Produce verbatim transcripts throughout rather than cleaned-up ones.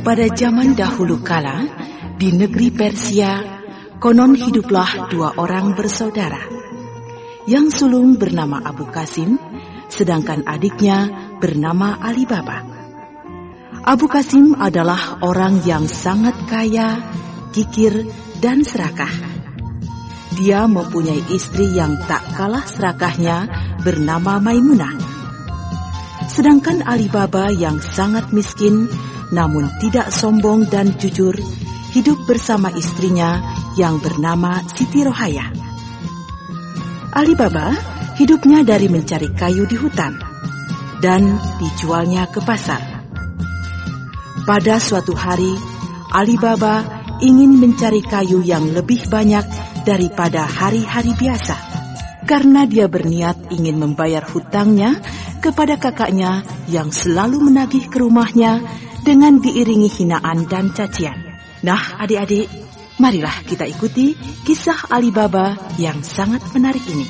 Pada zaman dahulu kala, di negeri Persia, konon hiduplah dua orang bersaudara. Yang sulung bernama Abu Qasim, sedangkan adiknya bernama Ali Baba. Abu Qasim adalah orang yang sangat kaya, kikir, dan serakah. Dia mempunyai istri yang tak kalah serakahnya bernama Maimunah. Sedangkan Ali Baba yang sangat miskin, namun tidak sombong dan jujur, hidup bersama istrinya yang bernama Siti Rohaya. Ali Baba hidupnya dari mencari kayu di hutan dan dijualnya ke pasar. Pada suatu hari, Ali Baba ingin mencari kayu yang lebih banyak daripada hari-hari biasa, karena dia berniat ingin membayar hutangnya kepada kakaknya yang selalu menagih ke rumahnya dengan diiringi hinaan dan cacian. Nah, adik-adik, marilah kita ikuti kisah Ali Baba yang sangat menarik ini.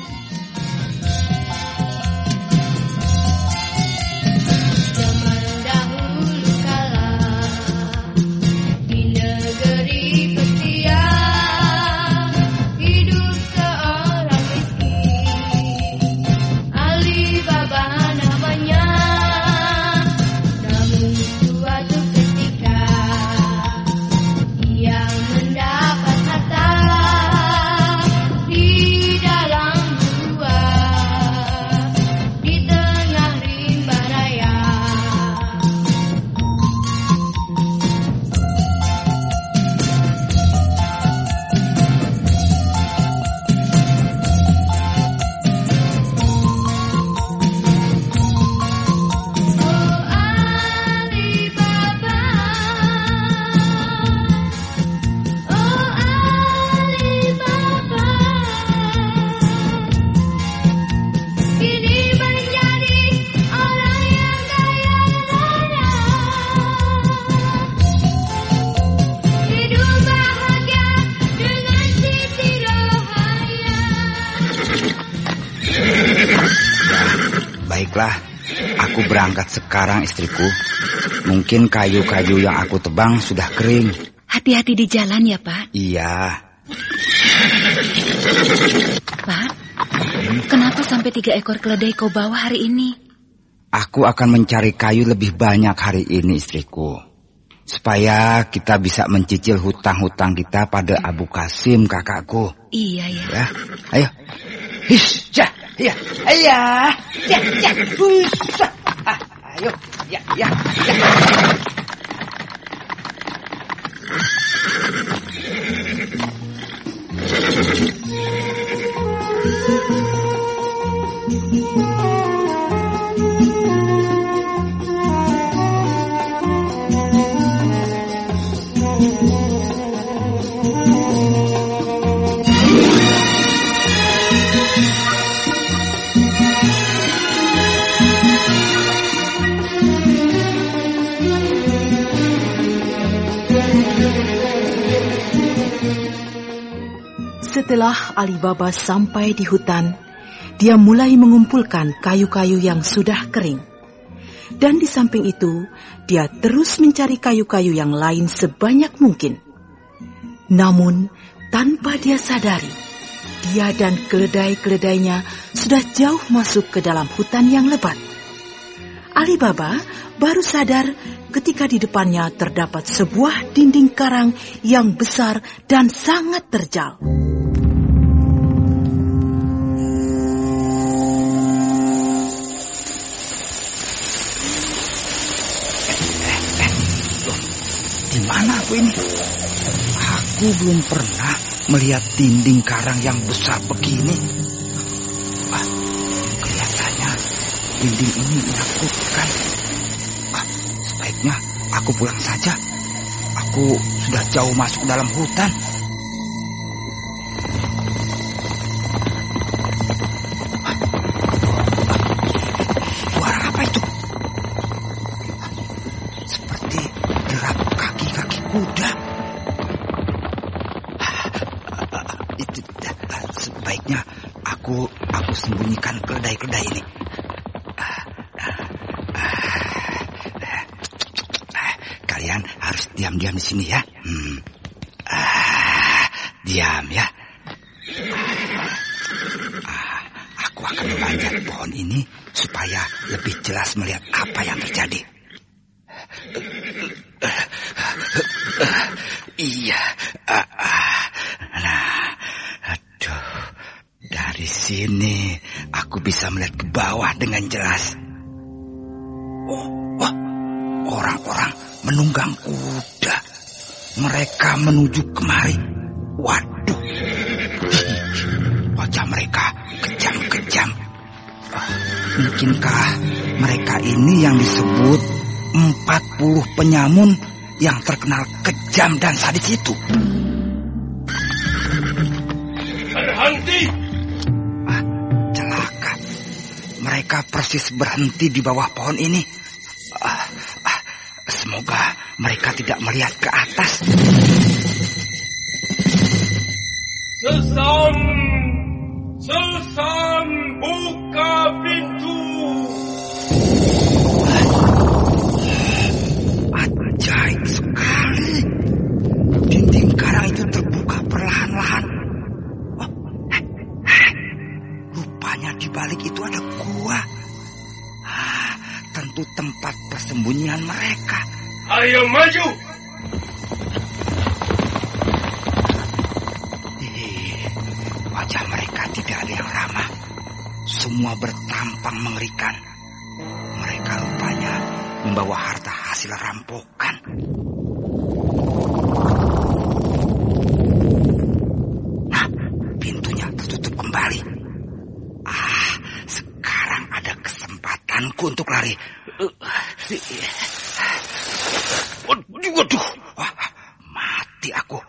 Baiklah, aku berangkat sekarang istriku. Mungkin kayu-kayu yang aku tebang sudah kering. Hati-hati di jalan ya, Pak. Iya. Pak, kenapa sampai tiga ekor keledai kau bawa hari ini? Aku akan mencari kayu lebih banyak hari ini istriku, supaya kita bisa mencicil hutang-hutang kita pada Abu Qasim kakakku. Iya ya. Ya, ayo. Hish, ya, ya, ayah, ya, ya, hush, ah, ayo, ya, ya, ya. Setelah Ali Baba sampai di hutan, dia mulai mengumpulkan kayu-kayu yang sudah kering. Dan di samping itu, dia terus mencari kayu-kayu yang lain sebanyak mungkin. Namun, tanpa dia sadari, dia dan keledai-keledainya sudah jauh masuk ke dalam hutan yang lebat. Ali Baba baru sadar ketika di depannya terdapat sebuah dinding karang yang besar dan sangat terjal. Di mana aku ini? Aku belum pernah melihat dinding karang yang besar begini. Wah, kelihatannya dinding ini menakutkan. Ah, sebaiknya aku pulang saja. Aku sudah jauh masuk dalam hutan. Ah, ah, suara apa itu? Seperti derap kaki-kaki kuda. Itu sebaiknya aku aku sembunyikan keledai-keledai ini. Kalian harus diam-diam di sini ya. Hmm. Ah, diam ya. Ah, aku akan memanjat pohon ini supaya lebih jelas melihat apa yang terjadi. Iya. Nah, aduh. Dari sini aku bisa melihat ke bawah dengan jelas. Oh, wah, orang-orang menunggang kuda. Mereka menuju kemari. Waduh, wajah mereka kejam-kejam. Mungkinkah mereka ini yang disebut empat puluh penyamun yang terkenal kejam dan sadis itu? Berhenti! Ah, celaka. Mereka persis berhenti di bawah pohon ini. Ah, ah, semoga mereka tidak melihat ke atas. Sesam! Sesam! Buka pintu! Ajaib sekali. Dinding karang itu terbuka perlahan-lahan. Oh, eh, eh. Rupanya di balik itu ada gua. Ah, tentu tempat persembunyian mereka. Ayo maju! Wajah mereka tidak ada yang ramah. Semua bertampang mengerikan. Mereka rupanya membawa harta hasil rampokan. Nah, pintunya tertutup kembali. Ah, sekarang ada kesempatanku untuk lari. Waduh, waduh. Wah, mati aku.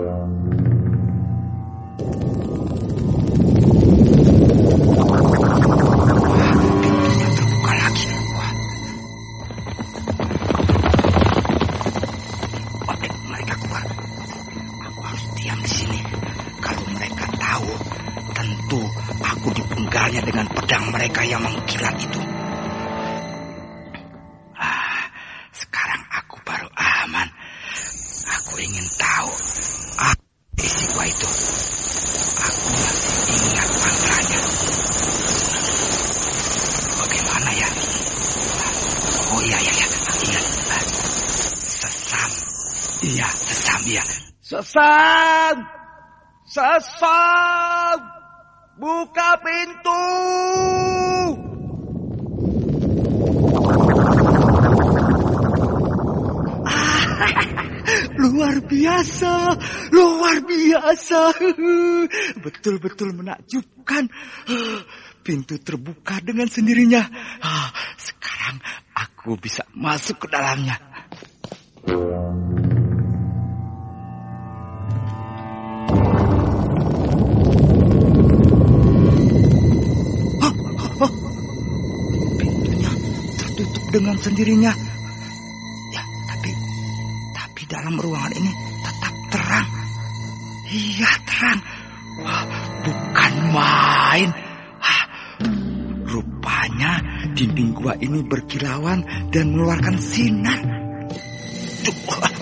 Dengan pedang mereka yang mengkilat itu. Ah, sekarang aku baru aman. Aku ingin tahu apa isi gua itu. Aku masih ingat mantranya. Bagaimana ya? Oh iya, iya, iya. Ingat. Sesam. Iya, sesam, iya. Sesam! Sesam! Buka pintu! Ah, luar biasa, luar biasa. Betul-betul menakjubkan. Pintu terbuka dengan sendirinya. Sekarang aku bisa masuk ke dalamnya. Dengan sendirinya. Ya, tapi tapi dalam ruangan ini tetap terang. Iya, terang. Wah, bukan main. Wah, rupanya dinding gua ini berkilauan dan mengeluarkan sinar. Duh,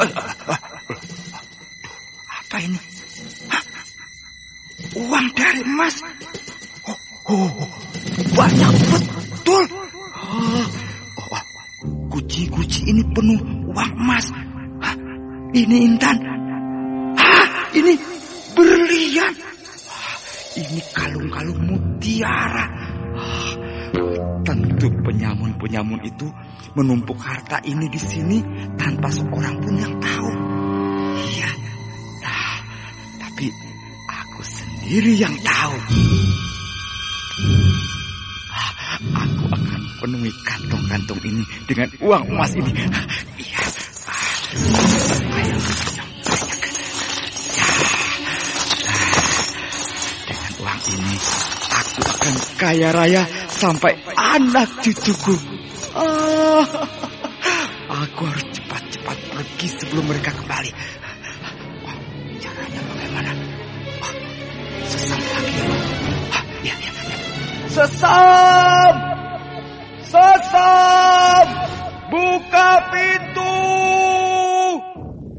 apa ini? Hah? Uang dari emas. Oh, oh, banyak betul. Oh, guci-guci ini penuh uang emas. Hah, ini intan. Hah, ini berlian. Wah, ini kalung-kalung mutiara. Wah, tentu penyamun-penyamun itu menumpuk harta ini di sini tanpa seorang pun yang tahu. Iya. Nah, tapi aku sendiri yang tahu. Aku akan penuhi kantong-kantong ini dengan uang emas ini. Iya. Ayo, banyak. Ya. Dengan uang ini, aku akan kaya raya sampai anak cucuku. Ah, aku harus cepat-cepat pergi sebelum mereka kembali. Oh, caranya bagaimana? Oh, sesam lagi. Ah, ya, ya, ya. Sesam! Sesam! Buka pintu!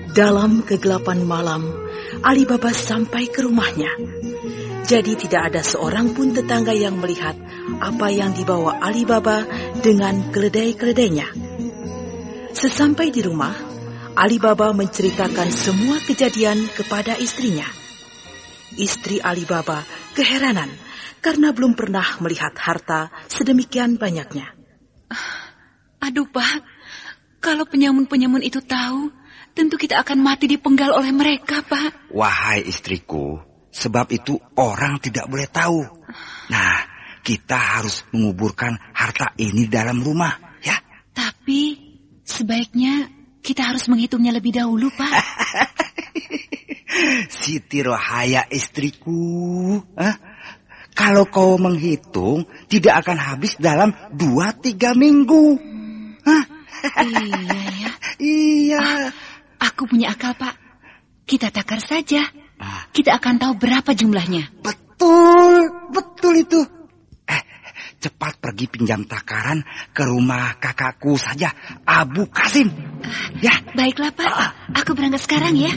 Dalam kegelapan malam, Alibaba sampai ke rumahnya. Jadi tidak ada seorang pun tetangga yang melihat apa yang dibawa Alibaba dengan keledai-keledainya. Sesampai di rumah, Alibaba menceritakan semua kejadian kepada istrinya. Istri Alibaba keheranan karena belum pernah melihat harta sedemikian banyaknya. Aduh, Pak, kalau penyamun-penyamun itu tahu, tentu kita akan mati dipenggal oleh mereka, Pak. Wahai istriku, sebab itu orang tidak boleh tahu. Nah, kita harus menguburkan harta ini dalam rumah, ya. Tapi sebaiknya kita harus menghitungnya lebih dahulu, Pak. Siti Rohaya istriku, eh? Kalau kau menghitung, tidak akan habis dalam dua tiga minggu. Hah? Iya ya. Iya. Ah, aku punya akal, Pak. Kita takar saja. Kita akan tahu berapa jumlahnya. Betul, betul itu. Eh, cepat pergi pinjam takaran ke rumah kakakku saja, Abu Kasim. Uh, ya. Baiklah, Pak. Uh. Aku berangkat sekarang ya.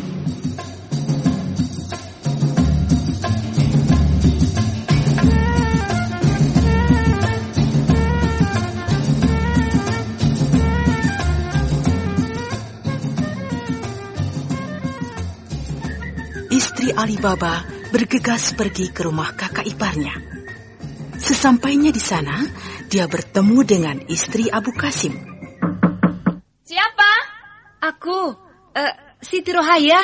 Istri Alibaba bergegas pergi ke rumah kakak iparnya. Sesampainya di sana, dia bertemu dengan istri Abu Kasim. Siapa? Aku, uh, Siti Rohaya.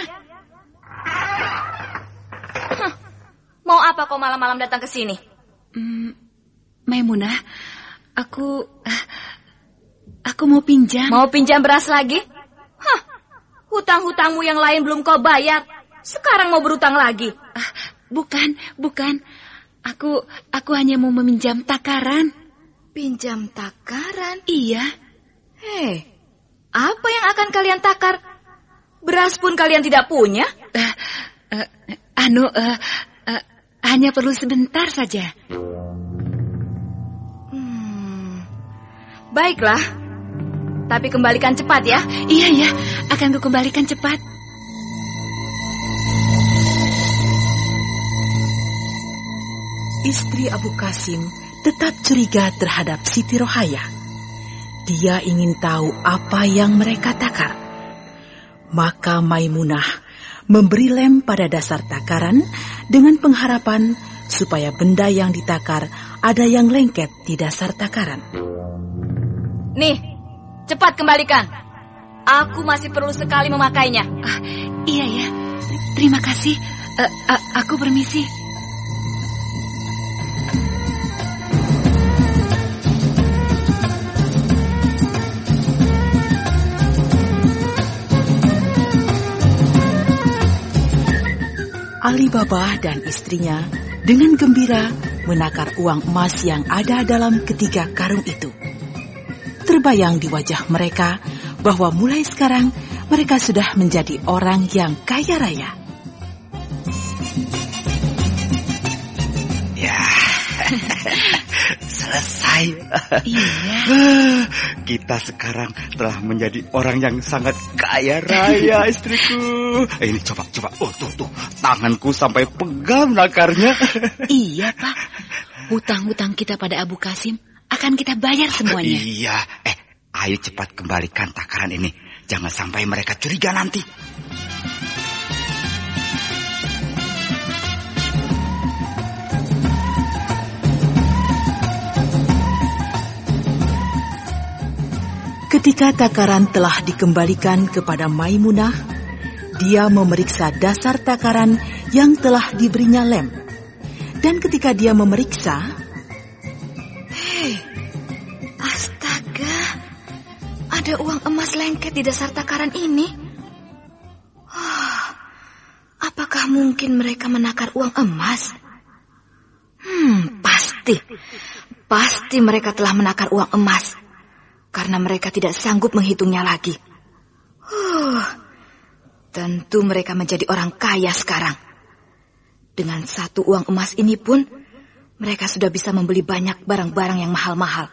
Huh. Mau apa kau malam-malam datang ke sini? Hmm, Maimunah, aku, uh, aku mau pinjam. Mau pinjam beras lagi? Hah, hutang-hutangmu yang lain belum kau bayar. Sekarang mau berutang lagi? Ah, bukan, bukan. Aku, aku hanya mau meminjam takaran. Pinjam takaran? Iya. Hei, apa yang akan kalian takar? Beras pun kalian tidak punya? Uh, uh, anu, uh, uh, hanya perlu sebentar saja. Hmm, baiklah. Tapi kembalikan cepat ya. Iya, ya, akan kukembalikan cepat. Istri Abu Kasim tetap curiga terhadap Siti Rohaya. Dia ingin tahu apa yang mereka takar. Maka Maimunah memberi lem pada dasar takaran dengan pengharapan supaya benda yang ditakar ada yang lengket di dasar takaran. Nih, cepat kembalikan. Aku masih perlu sekali memakainya. Ah, iya ya, terima kasih. Uh, uh, aku permisi. Alibaba dan istrinya dengan gembira menakar uang emas yang ada dalam ketiga karung itu. Terbayang di wajah mereka bahwa mulai sekarang mereka sudah menjadi orang yang kaya raya. Ya, selesai. Iya. Kita sekarang telah menjadi orang yang sangat kaya raya, istriku. Eh, ini coba, coba. Oh, tuh, tuh. Tanganku sampai pegal nakarnya. Iya, Pak. Hutang-hutang kita pada Abu Kasim akan kita bayar semuanya. Iya. Eh, ayo cepat kembalikan takaran ini. Jangan sampai mereka curiga nanti. Ketika takaran telah dikembalikan kepada Maimunah, dia memeriksa dasar takaran yang telah diberinya lem. Dan ketika dia memeriksa, hei, astaga, ada uang emas lengket di dasar takaran ini. Oh, apakah mungkin mereka menakar uang emas? Hmm, pasti, pasti mereka telah menakar uang emas. Karena mereka tidak sanggup menghitungnya lagi. Huh, tentu mereka menjadi orang kaya sekarang. Dengan satu uang emas ini pun, mereka sudah bisa membeli banyak barang-barang yang mahal-mahal.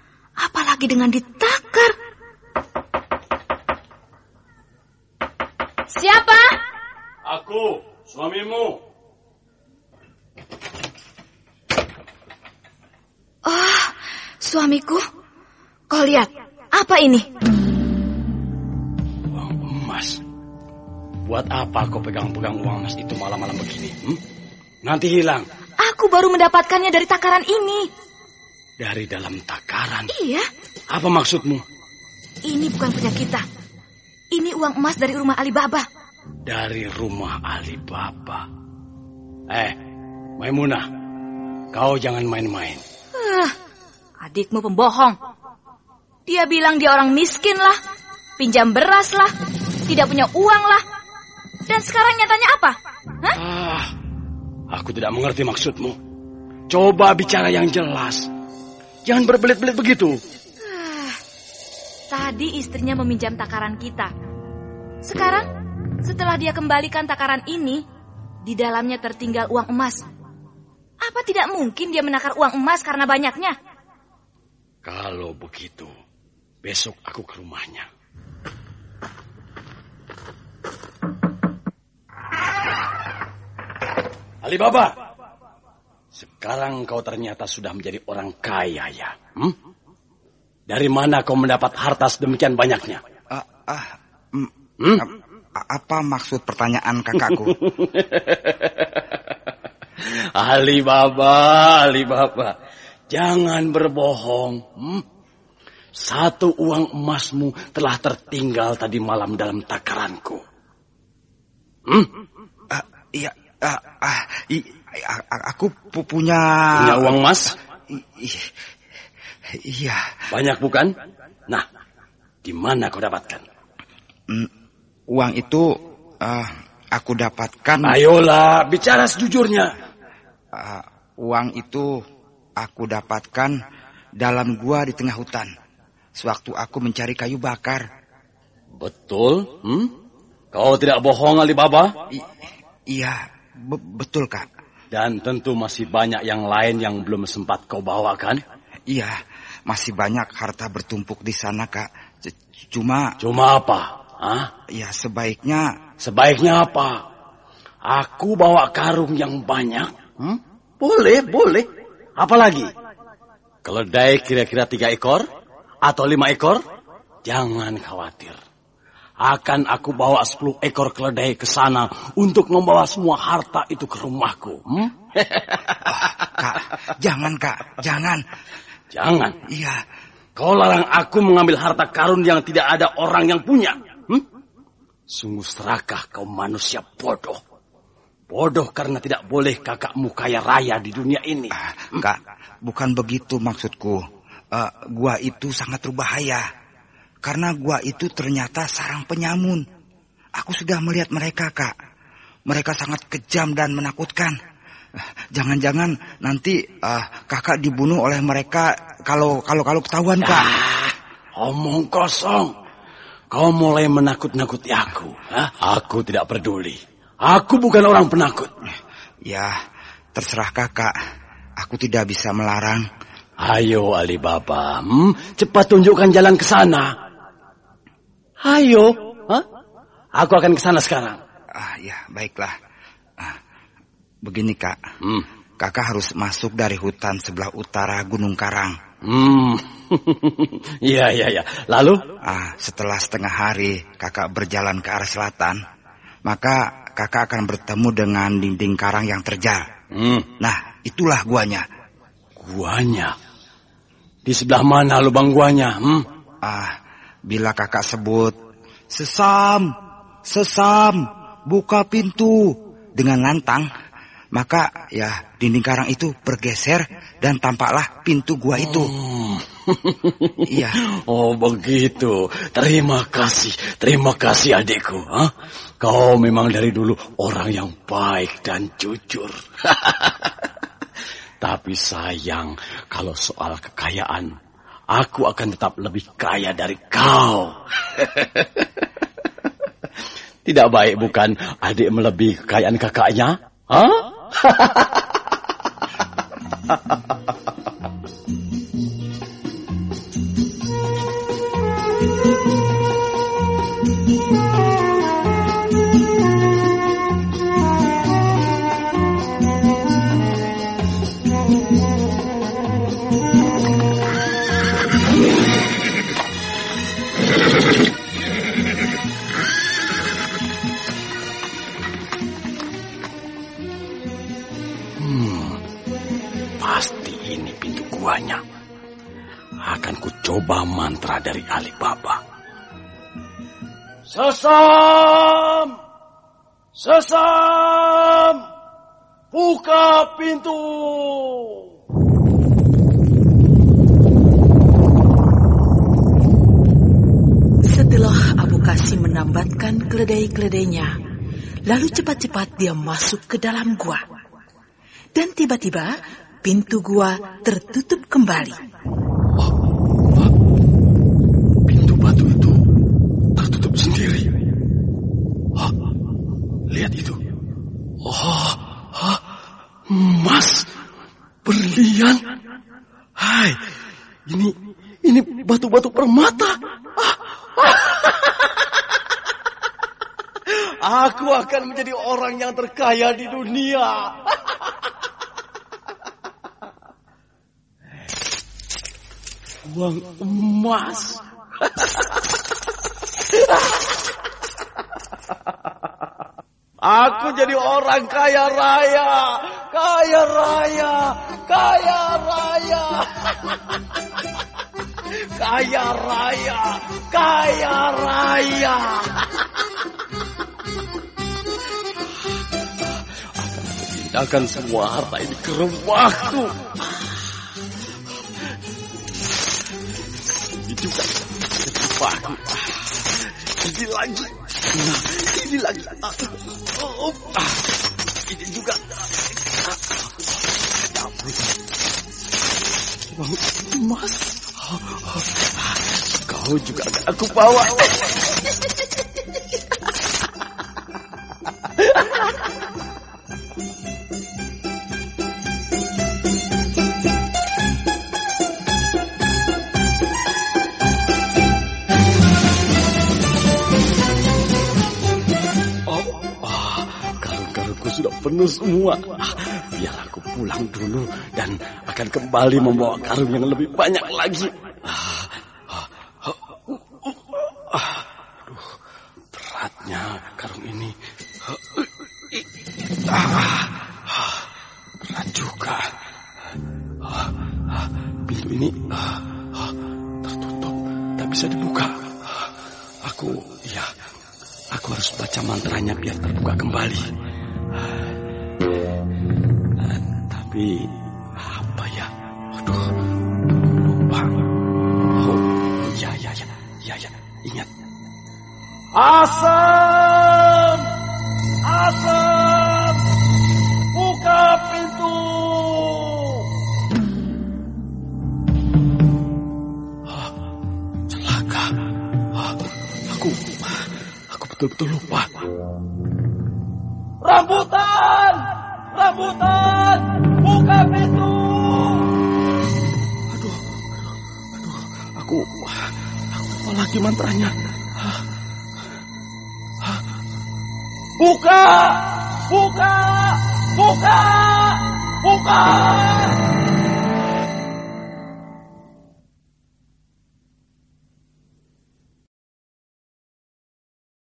Apalagi dengan ditakar. Siapa? Aku, suamimu. Oh, suamiku. Kau lihat, apa ini? Uang emas. Buat apa kau pegang-pegang uang emas itu malam-malam begini? Hmm? Nanti hilang. Aku baru mendapatkannya dari takaran ini. Dari dalam takaran? Iya. Apa maksudmu? Ini bukan punya kita. Ini uang emas dari rumah Alibaba. Dari rumah Alibaba. Eh, Maimunah, kau jangan main-main. Uh, adikmu pembohong. Dia bilang dia orang miskin lah, pinjam beras lah, tidak punya uang lah. Dan sekarang nyatanya apa? Hah? Ah, aku tidak mengerti maksudmu. Coba bicara yang jelas. Jangan berbelit-belit begitu. Uh, tadi istrinya meminjam takaran kita. Sekarang, setelah dia kembalikan takaran ini, di dalamnya tertinggal uang emas. Apa tidak mungkin dia menakar uang emas karena banyaknya? Kalau begitu, besok aku ke rumahnya. Alibaba, sekarang kau ternyata sudah menjadi orang kaya ya? Hmm? Dari mana kau mendapat harta sedemikian banyaknya? Ah, ah, mm, Hmm? apa maksud pertanyaan kakakku? Alibaba, Alibaba, jangan berbohong. Hmm? Satu uang emasmu telah tertinggal tadi malam dalam takaranku. Hmm? Ah, iya, ah, ah, i, ah, aku pu- punya... Punya uang emas? I- i- iya. Banyak bukan? Nah, di mana kau dapatkan? Mm, uang itu uh, aku dapatkan... Ayolah, bicara sejujurnya. Uh, uang itu aku dapatkan dalam gua di tengah hutan. Sewaktu aku mencari kayu bakar. Betul? Hmm? Kau tidak bohong, Alibaba? I, iya, be- betul Kak. Dan tentu masih banyak yang lain yang belum sempat kau bawakan? Iya, masih banyak harta bertumpuk di sana Kak. C- Cuma... Cuma apa? Hah? Ya sebaiknya... Sebaiknya apa? Aku bawa karung yang banyak. Hmm? Boleh, boleh. Apalagi? Keledai kira-kira tiga ekor? Atau lima ekor? Jangan khawatir. Akan aku bawa sepuluh ekor keledai ke sana untuk membawa semua harta itu ke rumahku. Hmm? Oh, Kak, jangan Kak, jangan. Jangan. Iya. Kau larang aku mengambil harta karun yang tidak ada orang yang punya. Hmm? Sungguh serakah kau manusia bodoh. Bodoh karena tidak boleh kakakmu kaya raya di dunia ini. Hmm? Kak, bukan begitu maksudku. Uh, gua itu sangat berbahaya. Karena gua itu ternyata sarang penyamun. Aku sudah melihat mereka, Kak. Mereka sangat kejam dan menakutkan. Jangan-jangan nanti uh, kakak dibunuh oleh mereka kalau kalau kalau ketahuan, Kak. Ah, omong kosong. Kau mulai menakut-nakuti aku. Hah? Aku tidak peduli. Aku bukan orang penakut. Ya, terserah kakak. Aku tidak bisa melarang. Ayo Alibaba, hmm? Cepat tunjukkan jalan ke sana. Ayo, Hah? Aku akan ke sana sekarang. Ah, ya, baiklah. Ah, begini kak, Hmm. kakak harus masuk dari hutan sebelah utara Gunung Karang. Hmm, iya iya iya. Lalu? Ah, setelah setengah hari kakak berjalan ke arah selatan, maka kakak akan bertemu dengan dinding karang yang terjal. Hmm. Nah, itulah guanya. Guanya? Di sebelah mana lubang guanya? Hmm? Ah, bila kakak sebut, Sesam, Sesam, buka pintu dengan lantang, maka ya dinding karang itu bergeser dan tampaklah pintu gua itu. Hmm. Iya. Oh begitu. Terima kasih, terima kasih adikku. Hah? Kau memang dari dulu orang yang baik dan jujur. Tapi sayang, kalau soal kekayaan, aku akan tetap lebih kaya dari kau. Tidak baik bukan adik melebihi kekayaan kakaknya? Hah? mencoba mantra dari Alibaba. Sesam! Sesam! Buka pintu! Setelah Abu Qasim menambatkan keledai-keledainya, lalu cepat-cepat dia masuk ke dalam gua. Dan tiba-tiba pintu gua tertutup kembali. Oh, oh, pintu batu itu tertutup sendiri. Oh, lihat itu. Oh, oh, emas, berlian. Hai, ini ini batu-batu permata. Ah, ah. Aku akan menjadi orang yang terkaya di dunia. Uang emas. Aku jadi orang kaya raya, kaya raya, kaya raya. Kaya raya, kaya raya. Pindahkan semua harta ini ke rumahku. Ini juga ke rumahku. Ini lagi. Nah, ini lagi. Oh, ah, ini juga. Uang emas. Kau juga akan aku bawa. Sudah penuh semua. Biar aku pulang dulu dan akan kembali membawa karung yang lebih banyak lagi. Aduh, beratnya karung ini. Berat juga. Pintu ini tertutup, tak bisa dibuka. Aku, ya, aku harus baca mantranya biar terbuka kembali. Tapi apa ya? Aduh, lupa. Oh, ya, ya, ya, ya, ya, ingat. Asam, Asam, buka pintu. Ah, celaka. Ah, aku, aku betul-betul lupa. Rambutan! Rambutan! Buka pintu! Aduh, aduh, aduh, aku, aku lupa lagi mantranya. Buka! Buka! Buka! Buka!